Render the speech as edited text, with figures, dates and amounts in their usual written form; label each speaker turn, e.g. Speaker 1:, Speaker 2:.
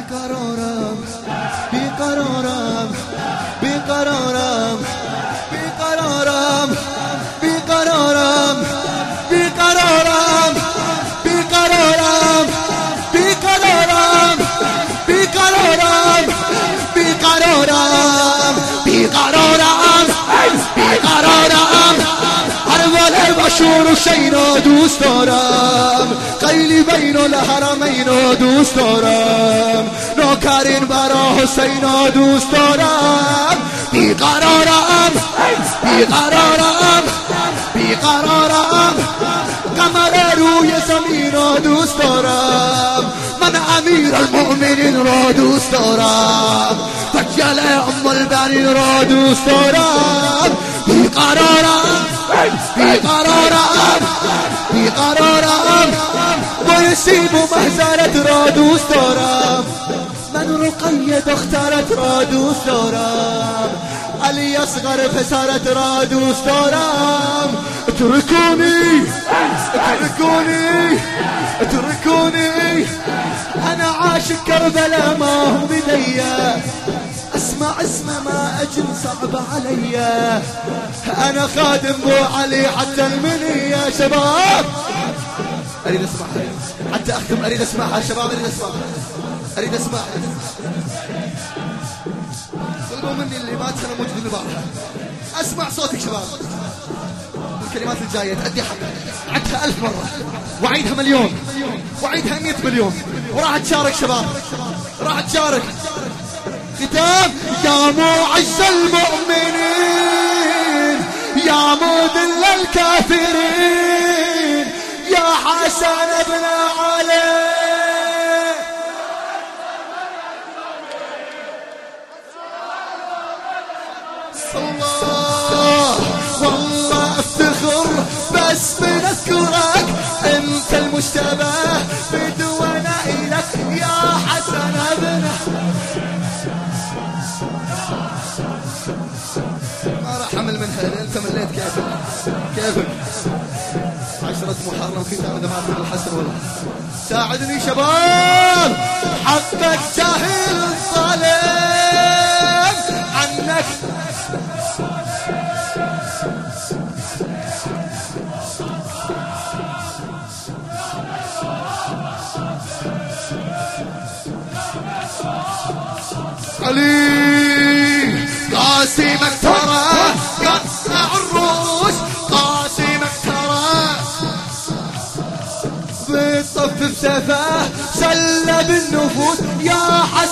Speaker 1: بقرارم بقرارم بقرارم بقرارم بقرارم بقرارم بقرارم بقرارم بقرارم بقرارم بقرارم بقرارم ارول بشور و شینا دوست دارم خیلی بین الحرمین و دوست دارم نوکرین برا حسینا دوست دارم بیقرارم بیقرارم بیقرارم قمر روی زمین را دوست دارم من امیر المؤمنین را دوست دارم دجال ام البنین را دوست دارم بیقرارم بیقرارم بیقرارم بایسیب و محضرت را دوست دارم من رقیه دخترت را دوست دارم علی اصغر پسرت را دوست دارم اتركوني اتركوني اتركوني انا عاشق كربلاء ما هو بديا اسمع اسمه ما اجل صعب عليا انا خادم بو علي حتى المنية شباب اريد اسمعها حتى اختم اريد اسمعها شباب اريد اسمعها اريد اسمعها طلبوا مني اللي ما كانوا موجودين لبعضها اسمع صوتك شباب الكلمات الجاية تأدي حقها عدتها 1000 مرة وعيدها مليون وعيدها 100 مليون وراح تشارك شباب راح تشارك ختام يا معز المؤمنين يا مذل الكافرين يا حسن بن علي الله والله افتخر بس بنذكرك انت المشتبه بدون إلك يا حسن بن ما راح أحمل منها انت مليت كيفك كيفك 10 محرم ختام دمات الحسن والله ساعدني شباب حقك سهل الظلم عنك علي قاسمك ترى قطع الروس قاسمك ترى بيطف بسفاه سلب النفوس يا حسن